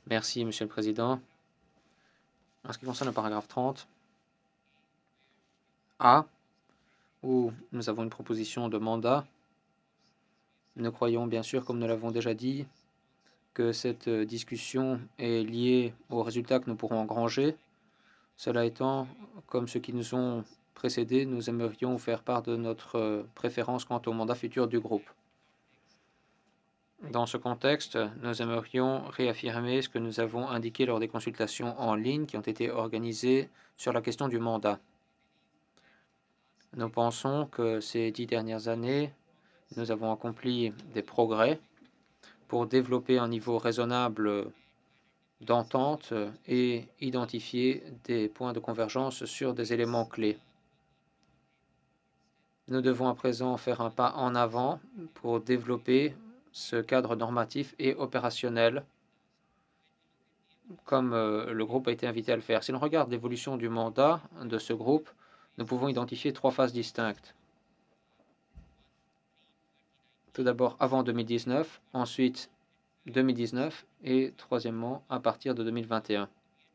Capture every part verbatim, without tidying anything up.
Merci, Monsieur le Président. En ce qui concerne le paragraphe trente A, où nous avons une proposition de mandat, nous croyons bien sûr, comme nous l'avons déjà dit, que cette discussion est liée aux résultats que nous pourrons engranger. Cela étant, comme ceux qui nous ont précédés, nous aimerions vous faire part de notre préférence quant au mandat futur du groupe. Dans ce contexte, nous aimerions réaffirmer ce que nous avons indiqué lors des consultations en ligne qui ont été organisées sur la question du mandat. Nous pensons que ces dix dernières années, nous avons accompli des progrès pour développer un niveau raisonnable d'entente et identifier des points de convergence sur des éléments clés. Nous devons à présent faire un pas en avant pour développer ce cadre normatif et opérationnel comme le groupe a été invité à le faire. Si l'on regarde l'évolution du mandat de ce groupe, nous pouvons identifier trois phases distinctes. Tout d'abord avant deux mille dix-neuf, ensuite deux mille dix-neuf et troisièmement à partir de deux mille vingt et un.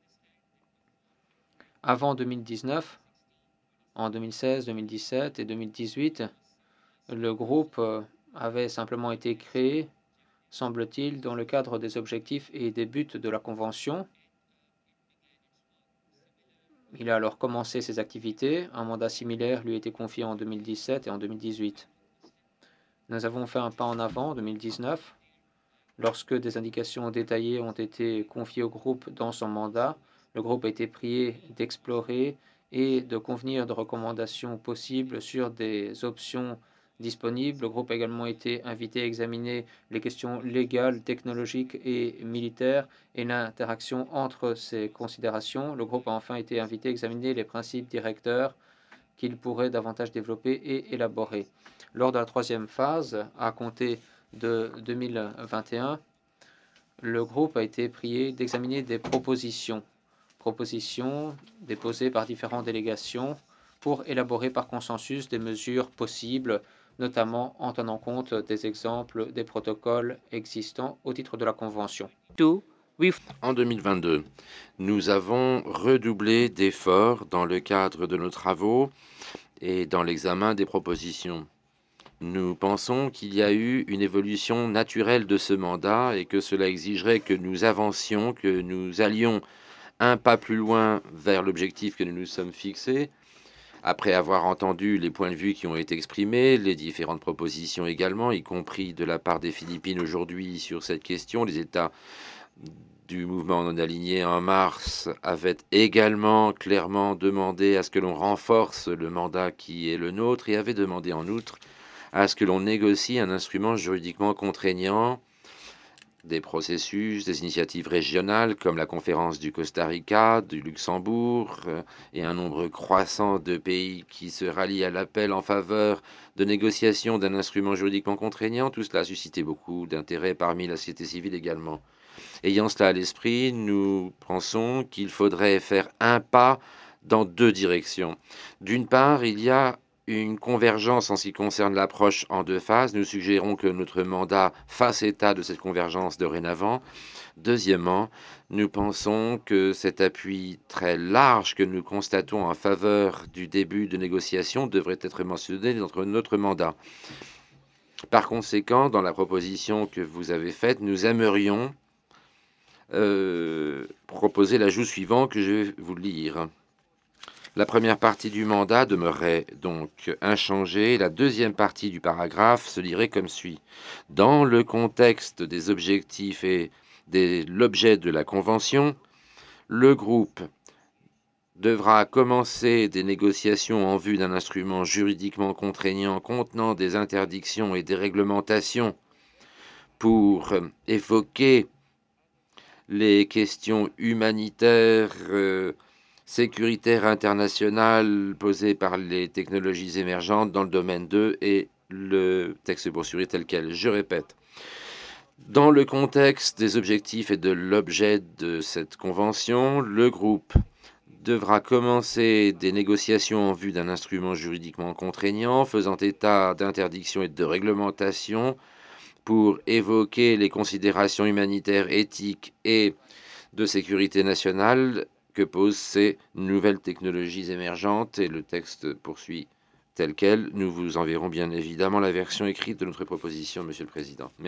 Avant deux mille dix-neuf, en deux mille seize, deux mille dix-sept et deux mille dix-huit, le groupe avait simplement été créé, semble-t-il, dans le cadre des objectifs et des buts de la Convention. Il a alors commencé ses activités. Un mandat similaire lui a été confié en deux mille dix-sept et en deux mille dix-huit. Nous avons fait un pas en avant en deux mille dix-neuf, lorsque des indications détaillées ont été confiées au groupe dans son mandat. Le groupe a été prié d'explorer et de convenir de recommandations possibles sur des options disponibles. Le groupe a également été invité à examiner les questions légales, technologiques et militaires et l'interaction entre ces considérations. Le groupe a enfin été invité à examiner les principes directeurs qu'il pourrait davantage développer et élaborer. Lors de la troisième phase, à compter de deux mille vingt et un, le groupe a été prié d'examiner des propositions, propositions déposées par différentes délégations pour élaborer par consensus des mesures possibles, notamment en tenant compte des exemples des protocoles existants au titre de la Convention. En deux mille vingt-deux, nous avons redoublé d'efforts dans le cadre de nos travaux et dans l'examen des propositions. Nous pensons qu'il y a eu une évolution naturelle de ce mandat et que cela exigerait que nous avancions, que nous allions un pas plus loin vers l'objectif que nous nous sommes fixés. Après avoir entendu les points de vue qui ont été exprimés, les différentes propositions également, y compris de la part des Philippines aujourd'hui sur cette question, les États du mouvement non aligné en mars avaient également clairement demandé à ce que l'on renforce le mandat qui est le nôtre et avaient demandé en outre à ce que l'on négocie un instrument juridiquement contraignant, des processus, des initiatives régionales comme la conférence du Costa Rica, du Luxembourg et un nombre croissant de pays qui se rallient à l'appel en faveur de négociation d'un instrument juridiquement contraignant. Tout cela a suscité beaucoup d'intérêt parmi la société civile également. Ayant cela à l'esprit, nous pensons qu'il faudrait faire un pas dans deux directions. D'une part, il y a une convergence en ce qui concerne l'approche en deux phases. Nous suggérons que notre mandat fasse état de cette convergence dorénavant. Deuxièmement, nous pensons que cet appui très large que nous constatons en faveur du début de négociation devrait être mentionné dans notre mandat. Par conséquent, dans la proposition que vous avez faite, nous aimerions euh, proposer l'ajout suivant que je vais vous lire. La première partie du mandat demeurerait donc inchangée. La deuxième partie du paragraphe se lirait comme suit. Dans le contexte des objectifs et de l'objet de la Convention, le groupe devra commencer des négociations en vue d'un instrument juridiquement contraignant contenant des interdictions et des réglementations pour évoquer les questions humanitaires, euh, sécuritaires internationales posées par les technologies émergentes dans le domaine deux et le texte poursuivi tel quel. Je répète, dans le contexte des objectifs et de l'objet de cette convention, le groupe devra commencer des négociations en vue d'un instrument juridiquement contraignant faisant état d'interdictions et de réglementations pour évoquer les considérations humanitaires, éthiques et de sécurité nationale que posent ces nouvelles technologies émergentes. Et le texte poursuit tel quel. Nous vous enverrons bien évidemment la version écrite de notre proposition, Monsieur le Président.